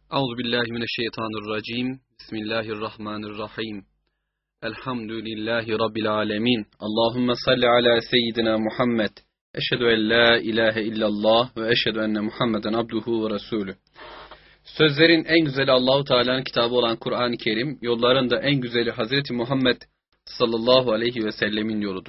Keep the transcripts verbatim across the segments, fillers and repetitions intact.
Euzubillahimineşşeytanirracim. Bismillahirrahmanirrahim. Elhamdülillahi Rabbil alemin. Allahümme salli ala seyyidina Muhammed. Eşhedü en la ilahe illallah ve eşhedü enne Muhammeden abduhu ve resulü. Sözlerin en güzeli Allahu Teala'nın kitabı olan Kur'an-ı Kerim, yolların da en güzeli Hazreti Muhammed sallallahu aleyhi ve sellemin yoludur.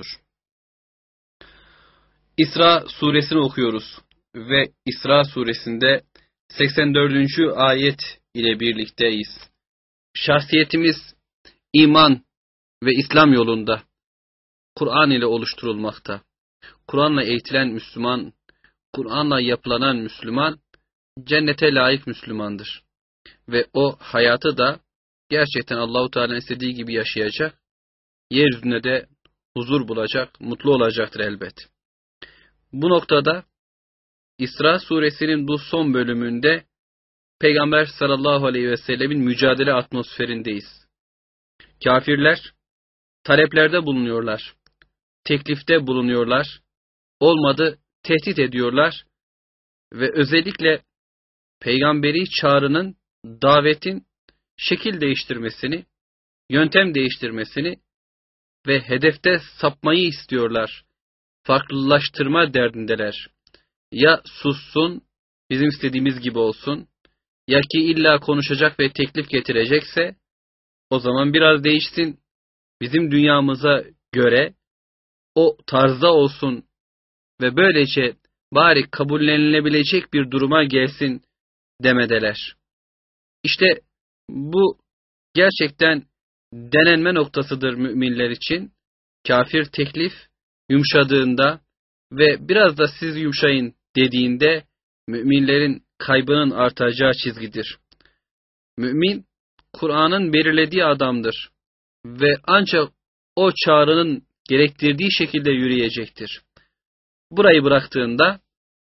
İsra suresini okuyoruz ve İsra suresinde seksen dördüncü ayet ile birlikteyiz. Şahsiyetimiz iman ve İslam yolunda, Kur'an ile oluşturulmakta. Kur'an'la eğitilen Müslüman, Kur'an'la yapılanan Müslüman, cennete layık Müslümandır. Ve o hayatı da gerçekten Allahu Teala'nın istediği gibi yaşayacak, yeryüzünde de huzur bulacak, mutlu olacaktır elbet. Bu noktada İsra suresinin bu son bölümünde Peygamber sallallahu aleyhi ve sellemin mücadele atmosferindeyiz. Kafirler taleplerde bulunuyorlar, teklifte bulunuyorlar, olmadı tehdit ediyorlar ve özellikle peygamberi çağrının, davetin şekil değiştirmesini, yöntem değiştirmesini ve hedefte sapmayı istiyorlar. Farklılaştırma derdindeler. Ya sussun, bizim istediğimiz gibi olsun, ya ki illa konuşacak ve teklif getirecekse, o zaman biraz değişsin, bizim dünyamıza göre o tarzda olsun ve böylece bari kabullenilebilecek bir duruma gelsin demedeler. İşte bu gerçekten denenme noktasıdır müminler için. Kafir teklif yumuşadığında ve biraz da siz yumuşayın dediğinde müminlerin kaybının artacağı çizgidir. Mümin, Kur'an'ın belirlediği adamdır ve ancak o çağrının gerektirdiği şekilde yürüyecektir. Burayı bıraktığında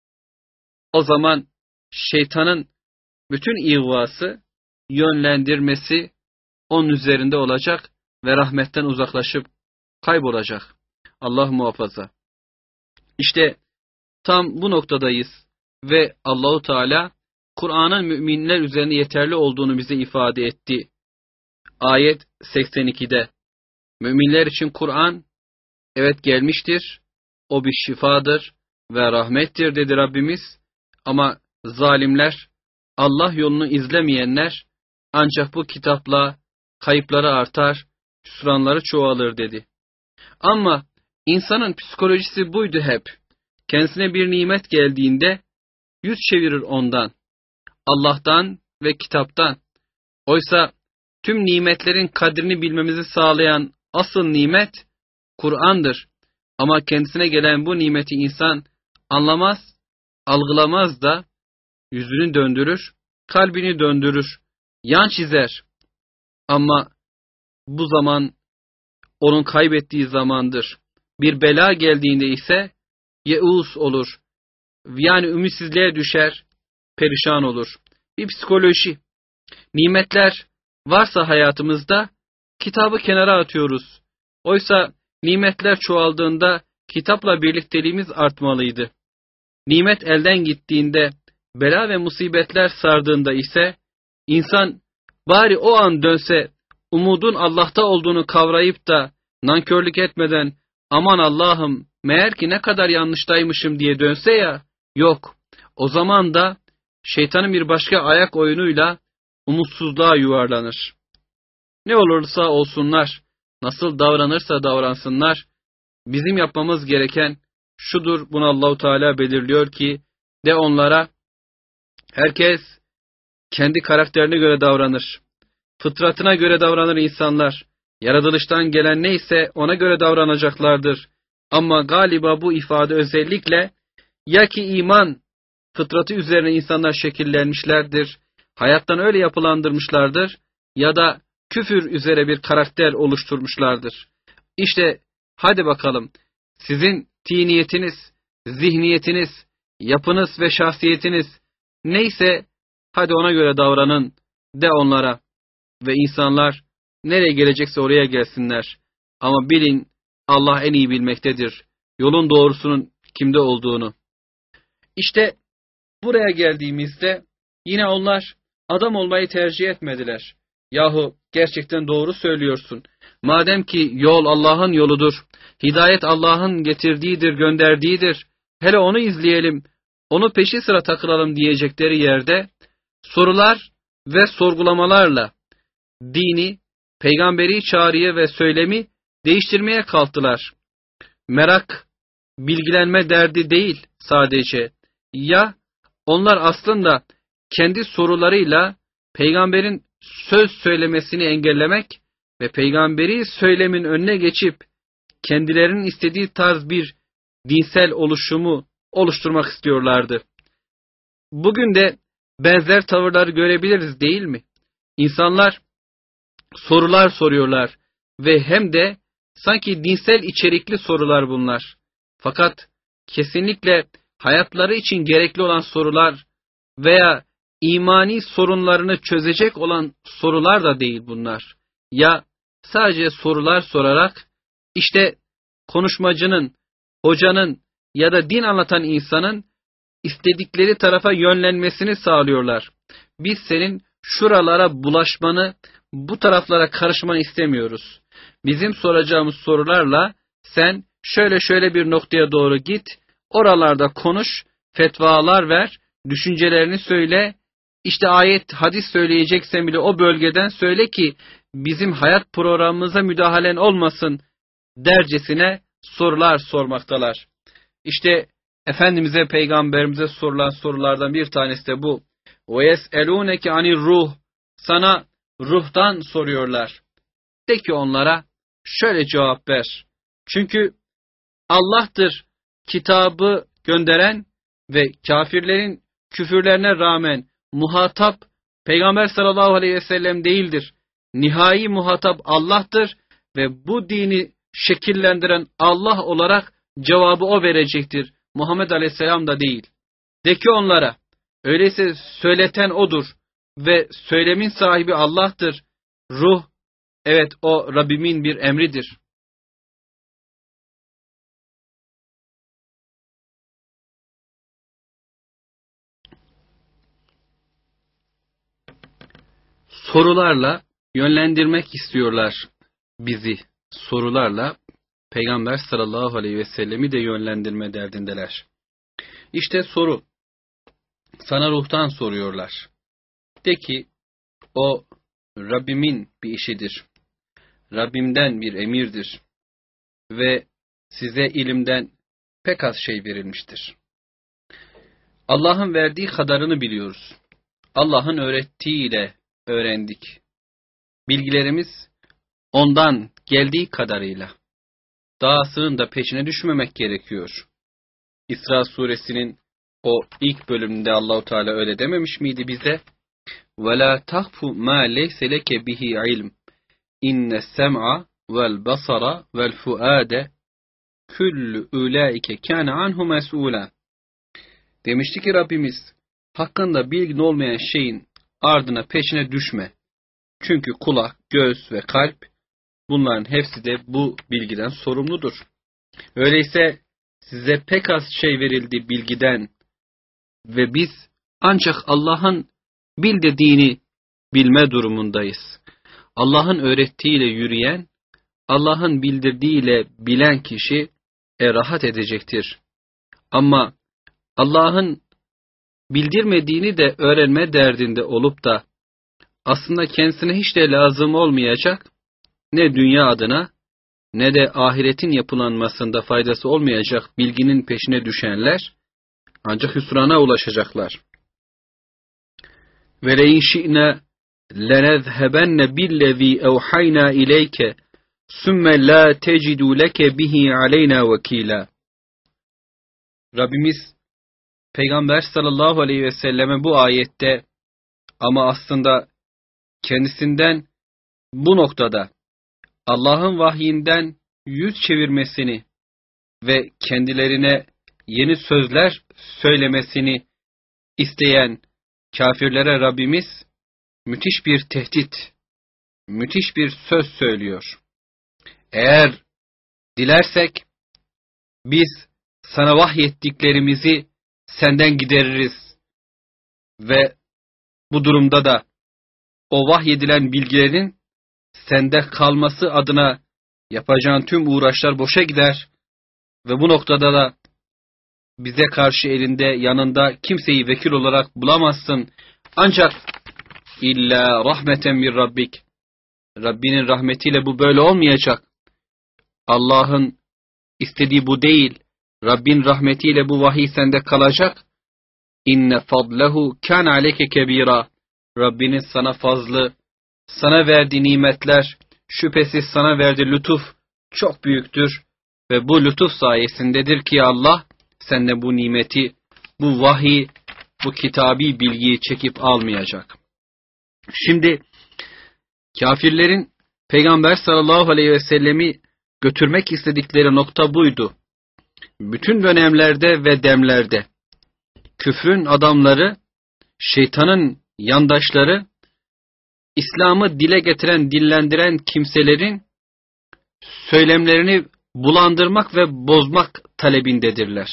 o zaman şeytanın bütün ihvası, yönlendirmesi onun üzerinde olacak ve rahmetten uzaklaşıp kaybolacak. Allah muhafaza. İşte tam bu noktadayız ve Allahu Teala Kur'an'ın müminler üzerine yeterli olduğunu bize ifade etti. Ayet seksen ikide. Müminler için Kur'an evet gelmiştir. O bir şifadır ve rahmettir dedi Rabbimiz. Ama zalimler, Allah yolunu izlemeyenler ancak bu kitapla kayıpları artar, hüsranları çoğalır dedi. Ama insanın psikolojisi buydu hep. Kendisine bir nimet geldiğinde yüz çevirir ondan, Allah'tan ve kitaptan. Oysa tüm nimetlerin kadrini bilmemizi sağlayan asıl nimet Kur'an'dır. Ama kendisine gelen bu nimeti insan anlamaz, algılamaz da yüzünü döndürür, kalbini döndürür, yan çizer. Ama bu zaman onun kaybettiği zamandır. Bir bela geldiğinde ise yeus olur. Yani ümitsizliğe düşer, perişan olur. Bir psikoloji. Nimetler varsa hayatımızda kitabı kenara atıyoruz. Oysa nimetler çoğaldığında kitapla birlikteliğimiz artmalıydı. Nimet elden gittiğinde, bela ve musibetler sardığında ise insan bari o an dönse, umudun Allah'ta olduğunu kavrayıp da nankörlük etmeden aman Allah'ım meğer ki ne kadar yanlıştaymışım diye dönse ya, yok. O zaman da şeytanın bir başka ayak oyunuyla umutsuzluğa yuvarlanır. Ne olursa olsunlar, nasıl davranırsa davransınlar, bizim yapmamız gereken şudur, bunu Allahu Teala belirliyor ki, de onlara, herkes kendi karakterine göre davranır. Fıtratına göre davranır insanlar. Yaratılıştan gelen neyse ona göre davranacaklardır. Ama galiba bu ifade özellikle ya ki iman fıtratı üzerine insanlar şekillenmişlerdir, hayattan öyle yapılandırmışlardır ya da küfür üzere bir karakter oluşturmuşlardır. İşte hadi bakalım sizin tiniyetiniz, zihniyetiniz, yapınız ve şahsiyetiniz neyse hadi ona göre davranın de onlara. Ve insanlar nereye gelecekse oraya gelsinler. Ama bilin Allah en iyi bilmektedir. Yolun doğrusunun kimde olduğunu. İşte buraya geldiğimizde yine onlar adam olmayı tercih etmediler. Yahu gerçekten doğru söylüyorsun. Madem ki yol Allah'ın yoludur, hidayet Allah'ın getirdiğidir, gönderdiğidir. Hele onu izleyelim, onu peşi sıra takılalım diyecekleri yerde sorular ve sorgulamalarla dini, peygamberi çağrıya ve söylemi değiştirmeye kalktılar. Merak, bilgilenme derdi değil sadece. Ya onlar aslında kendi sorularıyla peygamberin söz söylemesini engellemek ve peygamberi söylemin önüne geçip kendilerinin istediği tarz bir dinsel oluşumu oluşturmak istiyorlardı. Bugün de benzer tavırları görebiliriz değil mi? İnsanlar sorular soruyorlar ve hem de sanki dinsel içerikli sorular bunlar. Fakat kesinlikle hayatları için gerekli olan sorular veya imani sorunlarını çözecek olan sorular da değil bunlar. Ya sadece sorular sorarak işte konuşmacının, hocanın ya da din anlatan insanın istedikleri tarafa yönlenmesini sağlıyorlar. Biz senin şuralara bulaşmanı, bu taraflara karışmanı istemiyoruz. Bizim soracağımız sorularla sen şöyle şöyle bir noktaya doğru git, oralarda konuş, fetvalar ver, düşüncelerini söyle, işte ayet, hadis söyleyeceksen bile o bölgeden söyle ki bizim hayat programımıza müdahalen olmasın dercesine sorular sormaktalar. İşte Efendimiz'e, Peygamberimize sorulan sorulardan bir tanesi de bu. وَيَسْأَلُونَكَ عَنِ الرُّهِ Sana ruhtan soruyorlar. De ki onlara şöyle cevap ver. Çünkü Allah'tır kitabı gönderen ve kafirlerin küfürlerine rağmen muhatap Peygamber sallallahu aleyhi ve sellem değildir. Nihai muhatap Allah'tır ve bu dini şekillendiren Allah olarak cevabı o verecektir. Muhammed aleyhisselam da değil. De ki onlara, öyleyse söyleten odur ve söylemin sahibi Allah'tır. Ruh, evet o Rabbimin bir emridir. Sorularla yönlendirmek istiyorlar bizi. Sorularla Peygamber sallallahu aleyhi ve sellemi de yönlendirme derdindeler. İşte soru. Sana ruhtan soruyorlar. De ki o Rabbimin bir işidir. Rabbimden bir emirdir. Ve size ilimden pek az şey verilmiştir. Allah'ın verdiği kadarını biliyoruz. Allah'ın öğrettiğiyle öğrendik. Bilgilerimiz ondan geldiği kadarıyla. Dahasının da peşine düşmemek gerekiyor. İsra suresinin o ilk bölümünde Allahu Teala öyle dememiş miydi bize? وَلَا تَخْفُ مَا لَيْسَ لَكَ بِهِ عِلْمٍ اِنَّ السَّمْعَ وَالْبَصَرَ وَالْفُؤَادَ كُلُّ اُولَٰئِكَ كَانَ عَنْهُ مَسْئُولًا Demişti ki Rabbimiz, hakkında bilgin olmayan şeyin ardına peşine düşme. Çünkü kulak, göz ve kalp, bunların hepsi de bu bilgiden sorumludur. Öyleyse size pek az şey verildi bilgiden ve biz ancak Allah'ın bil dediğini bilme durumundayız. Allah'ın öğrettiğiyle yürüyen, Allah'ın bildirdiğiyle bilen kişi e, rahat edecektir. Ama Allah'ın bildirmediğini de öğrenme derdinde olup da aslında kendisine hiç de lazım olmayacak, ne dünya adına ne de ahiretin yapılanmasında faydası olmayacak bilginin peşine düşenler ancak hüsrana ulaşacaklar. Ve le'in şi'ne lenezhebenna billezî evhayna ileyke sümme la tecidu leke bihi aleyna vekîlâ. Rabbimiz Peygamber sallallahu aleyhi ve selleme bu ayette ama aslında kendisinden bu noktada Allah'ın vahyinden yüz çevirmesini ve kendilerine yeni sözler söylemesini isteyen kafirlere Rabbimiz müthiş bir tehdit, müthiş bir söz söylüyor. Eğer dilersek biz sana vahyettiklerimizi senden gideririz ve Bu durumda da o vahyedilen bilgilerin sende kalması adına yapacağın tüm uğraşlar boşa gider ve bu noktada da bize karşı elinde yanında kimseyi vekil olarak bulamazsın. Ancak illa rahmeten min rabbik, Rabbinin rahmetiyle bu böyle olmayacak. Allah'ın istediği bu değil. Rabbin rahmetiyle bu vahiy sende kalacak. İnne fadlehu kan aleyke kebira. Rabbinin sana fazlı, sana verdiği nimetler, şüphesiz sana verdiği lütuf çok büyüktür. Ve bu lütuf sayesindedir ki Allah senden bu nimeti, bu vahiy, bu kitabi bilgiyi çekip almayacak. Şimdi kafirlerin Peygamber sallallahu aleyhi ve sellemi götürmek istedikleri nokta buydu. Bütün dönemlerde ve demlerde küfrün adamları, şeytanın yandaşları, İslam'ı dile getiren, dillendiren kimselerin söylemlerini bulandırmak ve bozmak talebindedirler.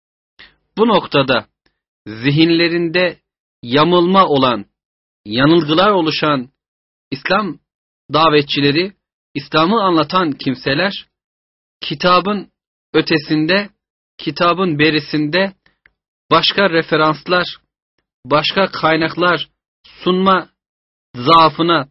Bu noktada zihinlerinde yamılma olan, yanılgılar oluşan İslam davetçileri, İslam'ı anlatan kimseler, kitabın ötesinde, kitabın berisinde başka referanslar, başka kaynaklar sunma zaafına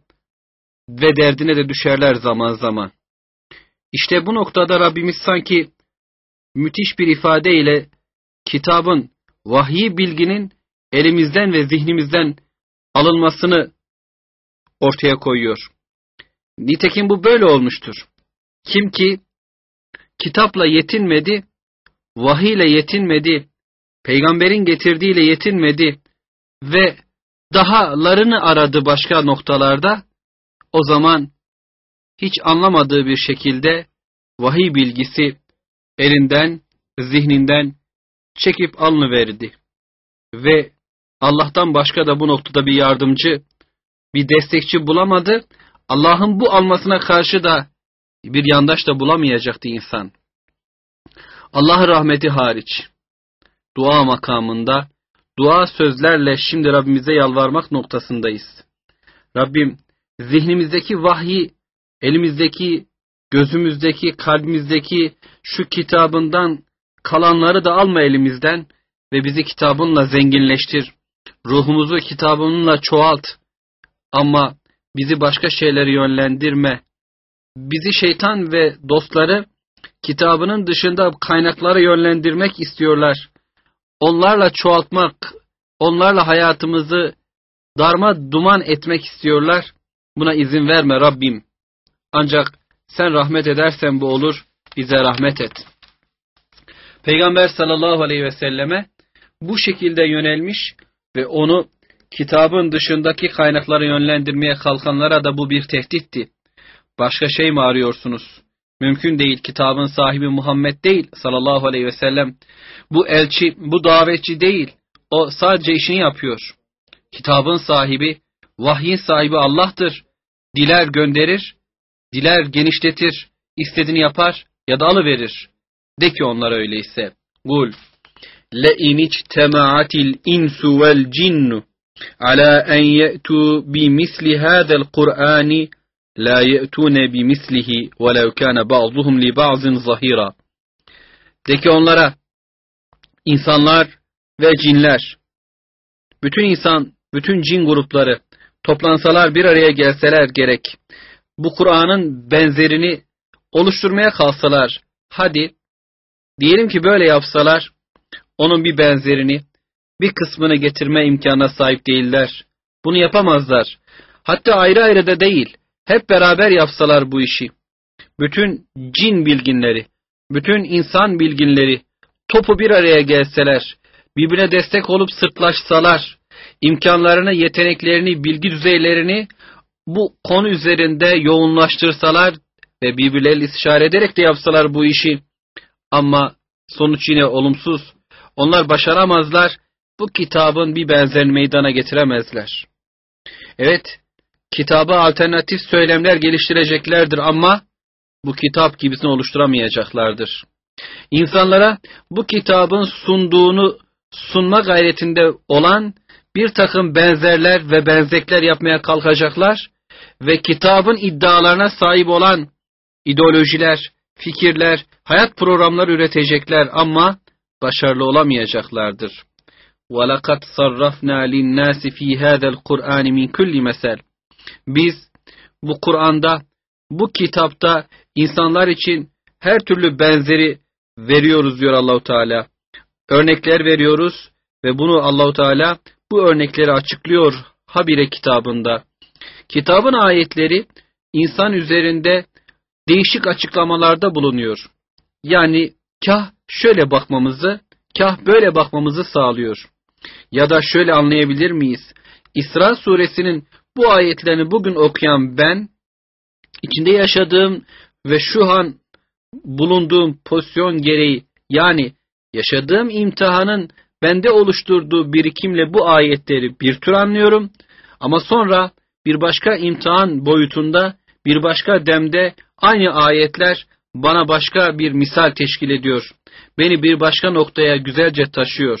ve derdine de düşerler zaman zaman. İşte bu noktada Rabbimiz sanki müthiş bir ifadeyle kitabın, vahiy bilginin elimizden ve zihnimizden alınmasını ortaya koyuyor. Nitekim bu böyle olmuştur. Kim ki kitapla yetinmedi, vahiyle yetinmedi, peygamberin getirdiğiyle yetinmedi ve dahalarını aradı başka noktalarda, o zaman hiç anlamadığı bir şekilde vahiy bilgisi elinden, zihninden çekip alınıverdi. Ve Allah'tan başka da bu noktada bir yardımcı, bir destekçi bulamadı. Allah'ın bu almasına karşı da bir yandaş da bulamayacaktı insan. Allah'ın rahmeti hariç, dua makamında, dua sözlerle şimdi Rabbimize yalvarmak noktasındayız. Rabbim zihnimizdeki vahyi, elimizdeki, gözümüzdeki, kalbimizdeki şu kitabından kalanları da alma elimizden ve bizi kitabınla zenginleştir. Ruhumuzu kitabınla çoğalt. Ama bizi başka şeylere yönlendirme. Bizi şeytan ve dostları kitabının dışında kaynaklara yönlendirmek istiyorlar. Onlarla çoğaltmak, onlarla hayatımızı darma duman etmek istiyorlar. Buna izin verme Rabbim. Ancak sen rahmet edersen bu olur, bize rahmet et. Peygamber sallallahu aleyhi ve selleme bu şekilde yönelmiş ve onu kitabın dışındaki kaynaklara yönlendirmeye kalkanlara da bu bir tehditti. Başka şey mi arıyorsunuz? Mümkün değil, kitabın sahibi Muhammed değil sallallahu aleyhi ve sellem. Bu elçi, bu davetçi değil. O sadece işini yapıyor. Kitabın sahibi, vahyin sahibi Allah'tır. Diler gönderir, diler genişletir, istediğini yapar ya da alıverir. De ki onlara öyleyse. Kul لَاِنِ اجْتَمَعَتِ الْاِنْسُ وَالْجِنُّ عَلَى اَنْ يَأْتُوا بِمِثْلِ هَذَا الْقُرْآنِ لَا يَأْتُونَ بِمِثْلِهِ وَلَوْ كَانَ بَعْضُهُمْ لِبَعْضٍ ظَهِيرًا. De ki onlara, insanlar ve cinler, bütün insan, bütün cin grupları toplansalar, bir araya gelseler gerek, bu Kur'an'ın benzerini oluşturmaya kalsalar, hadi diyelim ki böyle yapsalar, onun bir benzerini, bir kısmını getirme imkanına sahip değiller. Bunu yapamazlar. Hatta ayrı ayrı da değil, hep beraber yapsalar bu işi. Bütün cin bilginleri, bütün insan bilginleri topu bir araya gelseler, birbirine destek olup sırtlaşsalar, imkanlarını, yeteneklerini, bilgi düzeylerini bu konu üzerinde yoğunlaştırsalar ve birbirleriyle istişare ederek de yapsalar bu işi, ama sonuç yine olumsuz. Onlar başaramazlar, bu kitabın bir benzerini meydana getiremezler. Evet, kitaba alternatif söylemler geliştireceklerdir ama bu kitap gibisini oluşturamayacaklardır. İnsanlara bu kitabın sunduğunu sunma gayretinde olan bir takım benzerler ve benzekler yapmaya kalkacaklar ve kitabın iddialarına sahip olan ideolojiler, fikirler, hayat programları üretecekler ama başarılı olamayacaklardır. وَلَقَدْ صَرَّفْنَا لِلنَّاسِ ف۪ي هَذَا الْقُرْآنِ مِنْ كُلِّ مَسَلٍ. Biz bu Kur'an'da, bu kitapta insanlar için her türlü benzeri veriyoruz diyor Allahu Teala. Örnekler veriyoruz ve bunu Allahu Teala bu örnekleri açıklıyor Habire kitabında. Kitabın ayetleri insan üzerinde değişik açıklamalarda bulunuyor. Yani kah şöyle bakmamızı, kah böyle bakmamızı sağlıyor. Ya da şöyle anlayabilir miyiz? İsra suresinin bu ayetlerini bugün okuyan ben, içinde yaşadığım ve şu an bulunduğum pozisyon gereği, yani yaşadığım imtihanın bende oluşturduğu birikimle bu ayetleri bir tür anlıyorum. Ama sonra bir başka imtihan boyutunda, bir başka demde aynı ayetler bana başka bir misal teşkil ediyor. Beni bir başka noktaya güzelce taşıyor.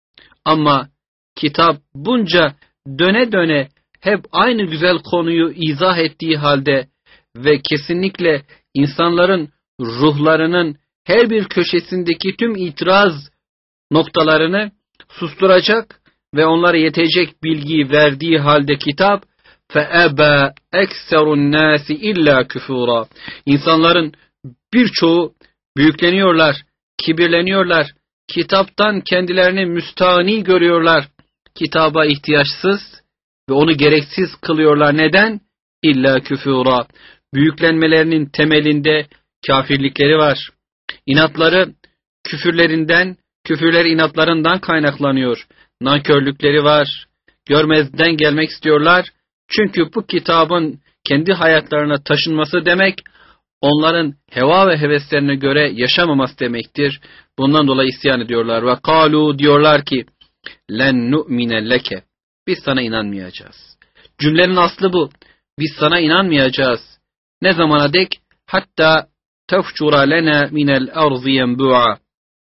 Ama kitap bunca döne döne hep aynı güzel konuyu izah ettiği halde ve kesinlikle insanların ruhlarının her bir köşesindeki tüm itiraz noktalarını susturacak ve onlara yetecek bilgiyi verdiği halde kitap فَأَبَا اَكْسَرُ النَّاسِ اِلَّا كُفُورًا. İnsanların birçoğu büyükleniyorlar, kibirleniyorlar, kitaptan kendilerini müstahni görüyorlar, kitaba ihtiyaçsız ve onu gereksiz kılıyorlar. Neden? İlla küfura. Büyüklenmelerinin temelinde kafirlikleri var. İnatları küfürlerinden, küfürler inatlarından kaynaklanıyor. Nankörlükleri var. Görmezden gelmek istiyorlar. Çünkü bu kitabın kendi hayatlarına taşınması demek, onların heva ve heveslerine göre yaşamaması demektir. Bundan dolayı isyan ediyorlar. Ve kalu, diyorlar ki len nu'mine leke. Biz sana inanmayacağız. Cümlenin aslı bu. Biz sana inanmayacağız. Ne zamana dek? Hatta tefcura lena minel arzi yenbu'a.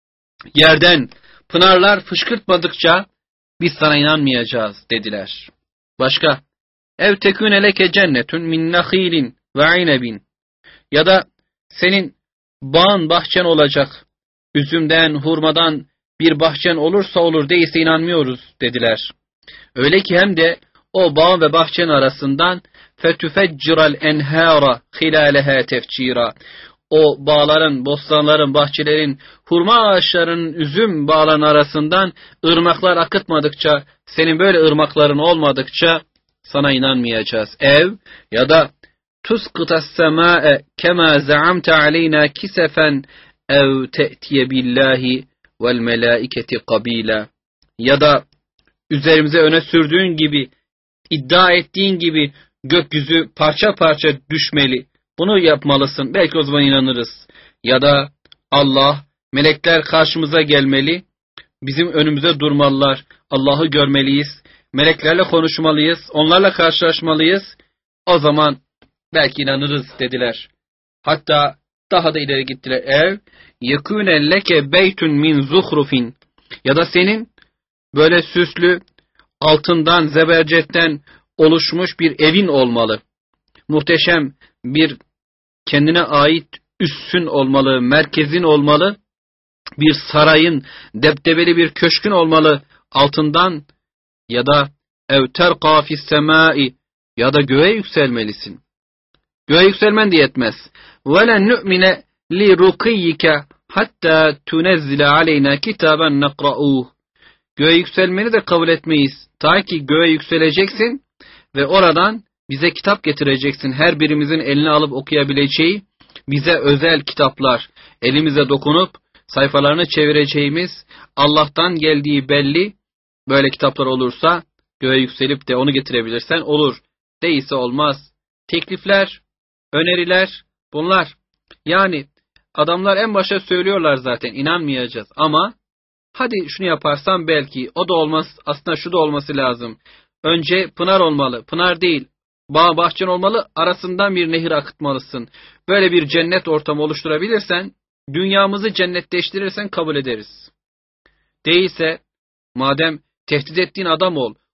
Yerden pınarlar fışkırtmadıkça biz sana inanmayacağız dediler. Başka? Ev tekune leke cennetun min nakhilin ve inebin. Ya da senin bağın bahçen olacak. Üzümden, hurmadan bir bahçen olursa olur, değilse inanmıyoruz dediler. Öyle ki hem de o bağ ve bahçenin arasından fetüfecciral enhâra hilâleha tefcîrâ. O bağların, bostanların, bahçelerin, hurma ağaçlarının, üzüm bağların arasından ırmaklar akıtmadıkça, senin böyle ırmakların olmadıkça sana inanmayacağız. Ev ya da tusqıtas semâe kemâ zaamte aleyna kisefen ev te'tiye billahi vel melâiketi kabîlâ. Ya da üzerimize öne sürdüğün gibi, iddia ettiğin gibi gökyüzü parça parça düşmeli. Bunu yapmalısın. Belki o zaman inanırız. Ya da Allah, melekler karşımıza gelmeli. Bizim önümüze durmalılar. Allah'ı görmeliyiz. Meleklerle konuşmalıyız. Onlarla karşılaşmalıyız. O zaman belki inanırız dediler. Hatta daha da ileri gittiler. Ev yekûne leke beytun min zuhrufin. Ya da senin böyle süslü, altından, zebercetten oluşmuş bir evin olmalı. Muhteşem bir kendine ait üssün olmalı, merkezin olmalı. Bir sarayın, debdebeli bir köşkün olmalı altından. Ya da ev terqa fis semai, ya da göğe yükselmelisin. Göğe yükselmen de yetmez. Ve len nu'mine li rukiyyike hatta tunezzile aleyna kitaben nekra'uh. Göğe yükselmeni de kabul etmeyiz. Ta ki göğe yükseleceksin ve oradan bize kitap getireceksin. Her birimizin eline alıp okuyabileceği bize özel kitaplar, elimize dokunup sayfalarını çevireceğimiz, Allah'tan geldiği belli böyle kitaplar olursa göğe yükselip de onu getirebilirsen olur. Değilse olmaz. Teklifler, öneriler bunlar. Yani adamlar en başta söylüyorlar zaten inanmayacağız ama hadi şunu yaparsan belki o da olmaz, aslında şu da olması lazım. Önce pınar olmalı. Pınar değil. Bağ bahçen olmalı. Arasından bir nehir akıtmalısın. Böyle bir cennet ortamı oluşturabilirsen, dünyamızı cennetleştirirsen kabul ederiz. Değilse madem tehdit ettiğin adam ol,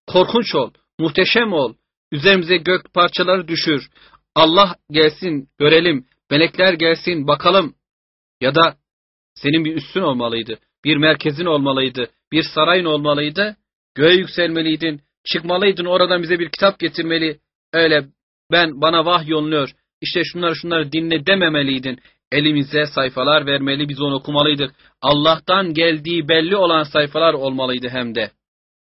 korkunç ol, muhteşem ol, üzerimize gök parçaları düşür, Allah gelsin görelim, melekler gelsin bakalım. Ya da senin bir üssün olmalıydı, bir merkezin olmalıydı, bir sarayın olmalıydı, göğe yükselmeliydin, çıkmalıydın, oradan bize bir kitap getirmeli, öyle ben bana vahyolunuyor, işte şunları şunları dinle dememeliydin. Elimize sayfalar vermeli, biz onu okumalıydık. Allah'tan geldiği belli olan sayfalar olmalıydı hem de.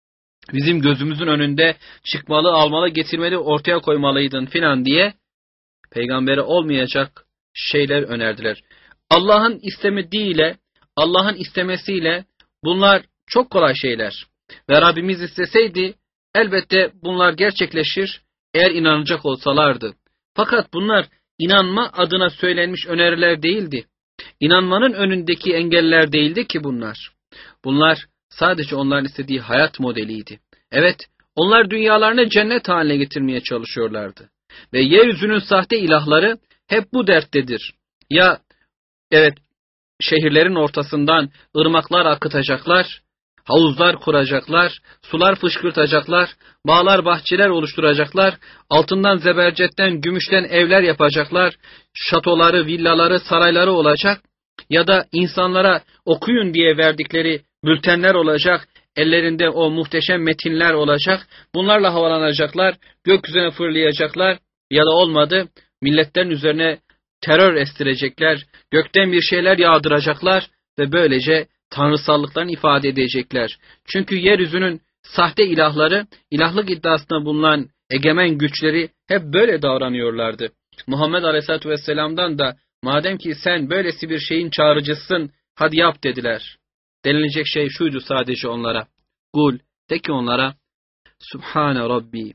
Bizim gözümüzün önünde çıkmalı, almalı, getirmeli, ortaya koymalıydın filan diye peygambere olmayacak şeyler önerdiler. Allah'ın istemediğiyle, Allah'ın istemesiyle bunlar çok kolay şeyler. Ve Rabbimiz isteseydi elbette bunlar gerçekleşir eğer inanacak olsalardı. Fakat bunlar inanma adına söylenmiş öneriler değildi. İnanmanın önündeki engeller değildi ki bunlar. Bunlar sadece onların istediği hayat modeliydi. Evet, onlar dünyalarını cennet haline getirmeye çalışıyorlardı. Ve yeryüzünün sahte ilahları hep bu derttedir. Ya, evet, şehirlerin ortasından ırmaklar akıtacaklar, havuzlar kuracaklar, sular fışkırtacaklar, bağlar bahçeler oluşturacaklar, altından zebercetten, gümüşten evler yapacaklar, şatoları, villaları, sarayları olacak ya da insanlara okuyun diye verdikleri bültenler olacak, ellerinde o muhteşem metinler olacak, bunlarla havalanacaklar, gökyüzüne fırlayacaklar ya da olmadı, milletlerin üzerine terör estirecekler, gökten bir şeyler yağdıracaklar ve böylece tanrısallıklarını ifade edecekler. Çünkü yeryüzünün sahte ilahları, ilahlık iddiasında bulunan egemen güçleri hep böyle davranıyorlardı. Muhammed Aleyhisselatü Vesselam'dan da madem ki sen böylesi bir şeyin çağrıcısın, hadi yap dediler. Denilecek şey şuydu sadece onlara. Kul, de ki onlara, Subhane Rabbi,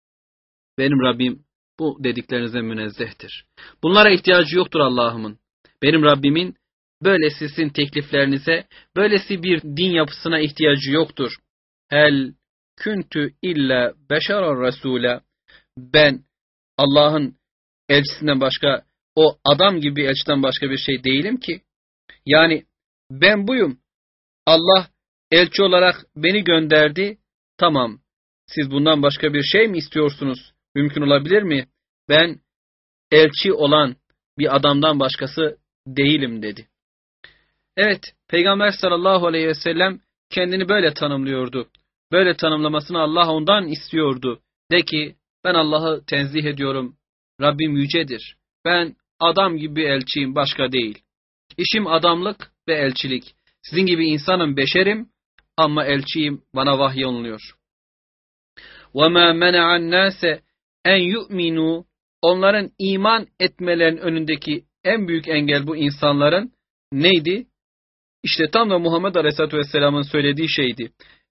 benim Rabbim bu dediklerinize münezzehtir. Bunlara ihtiyacı yoktur Allah'ımın. Benim Rabbimin böylesi sizin tekliflerinize, böylesi bir din yapısına ihtiyacı yoktur. Hel küntü illa beşerar resule. Ben Allah'ın elçisinden başka, o adam gibi bir elçiden başka bir şey değilim ki. Yani ben buyum. Allah elçi olarak beni gönderdi. Tamam. Siz bundan başka bir şey mi istiyorsunuz? Mümkün olabilir mi? Ben elçi olan bir adamdan başkası değilim dedi. Evet, Peygamber sallallahu aleyhi ve sellem kendini böyle tanımlıyordu. Böyle tanımlamasını Allah ondan istiyordu. De ki, ben Allah'ı tenzih ediyorum. Rabbim yücedir. Ben adam gibi bir elçiyim, başka değil. İşim adamlık ve elçilik. Sizin gibi insanım, beşerim ama elçiyim, bana vahyolunuyor. وَمَا مَنَعَ النَّاسَ en yu'minu, onların iman etmelerinin önündeki en büyük engel bu insanların neydi? İşte tam da Muhammed Aleyhisselatü Vesselam'ın söylediği şeydi.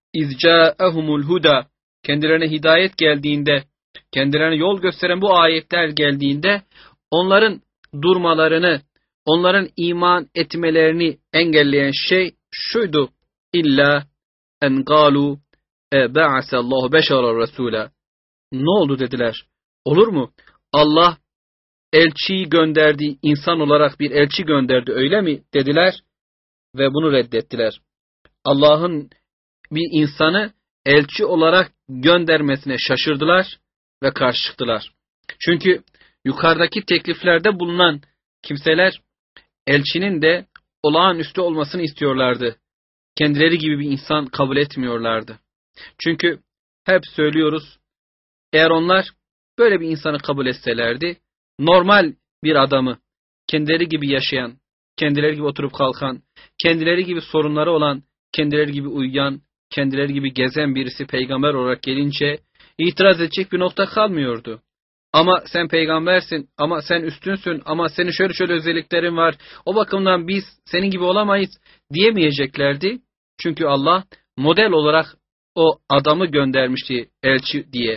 İzca'ehumul huda, kendilerine hidayet geldiğinde, kendilerine yol gösteren bu ayetler geldiğinde, onların durmalarını, onların iman etmelerini engelleyen şey şuydu. İlla en galu e ba'asallahu beşerar resula. Ne oldu dediler. Olur mu? Allah elçiyi gönderdi, insan olarak bir elçi gönderdi, öyle mi dediler ve bunu reddettiler. Allah'ın bir insanı elçi olarak göndermesine şaşırdılar ve karşı çıktılar. Çünkü yukarıdaki tekliflerde bulunan kimseler elçinin de olağanüstü olmasını istiyorlardı. Kendileri gibi bir insan kabul etmiyorlardı. Çünkü hep söylüyoruz, eğer onlar böyle bir insanı kabul etselerdi, normal bir adamı, kendileri gibi yaşayan, kendileri gibi oturup kalkan, kendileri gibi sorunları olan, kendileri gibi uyuyan, kendileri gibi gezen birisi peygamber olarak gelince itiraz edecek bir nokta kalmıyordu. Ama sen peygambersin, ama sen üstünsün, ama senin şöyle şöyle özelliklerin var, o bakımdan biz senin gibi olamayız diyemeyeceklerdi. Çünkü Allah model olarak o adamı göndermişti elçi diye.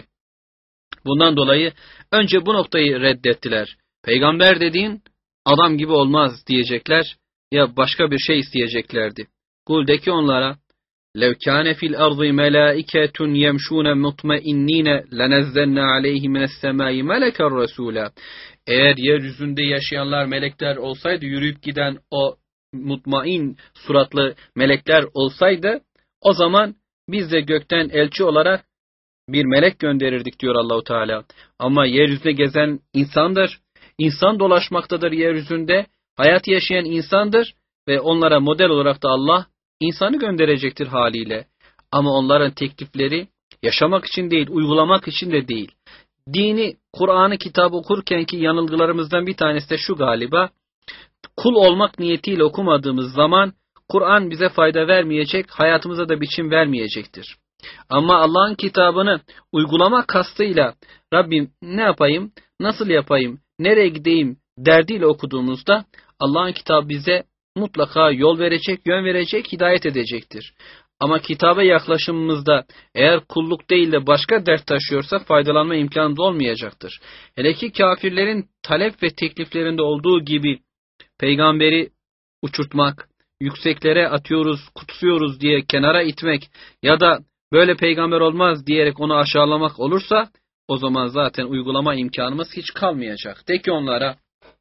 Bundan dolayı önce bu noktayı reddettiler. Peygamber dediğin adam gibi olmaz diyecekler ya başka bir şey isteyeceklerdi. Kul de ki onlara لَوْ كَانَ فِي الْأَرْضِ مَلَائِكَةٌ يَمْشُونَ مُطْمَئِنِّينَ لَنَزَّلْنَا عَلَيْهِ مِنَ السَّمَاءِ مَلَكًا رَسُولًا. Eğer yeryüzünde yaşayanlar melekler olsaydı, yürüyüp giden o mutmain suratlı melekler olsaydı, o zaman biz de gökten elçi olarak bir melek gönderirdik diyor Allahu Teala. Ama yeryüzünde gezen insandır. İnsan dolaşmaktadır yeryüzünde. Hayat yaşayan insandır ve onlara model olarak da Allah insanı gönderecektir haliyle. Ama onların teklifleri yaşamak için değil, uygulamak için de değil. Dini, Kur'an'ı, kitabı okurken ki yanılgılarımızdan bir tanesi de şu galiba: kul olmak niyetiyle okumadığımız zaman Kur'an bize fayda vermeyecek, hayatımıza da biçim vermeyecektir. Ama Allah'ın kitabını uygulama kastıyla Rabbim ne yapayım, nasıl yapayım, nereye gideyim derdiyle okuduğumuzda Allah'ın kitabı bize mutlaka yol verecek, yön verecek, hidayet edecektir. Ama kitaba yaklaşımımızda eğer kulluk değil de başka dert taşıyorsa faydalanma imkanımız olmayacaktır. Hele ki kafirlerin talep ve tekliflerinde olduğu gibi peygamberi uçurtmak, yükseklere atıyoruz, kutsuyoruz diye kenara itmek ya da böyle peygamber olmaz diyerek onu aşağılamak olursa o zaman zaten uygulama imkanımız hiç kalmayacak. De ki onlara: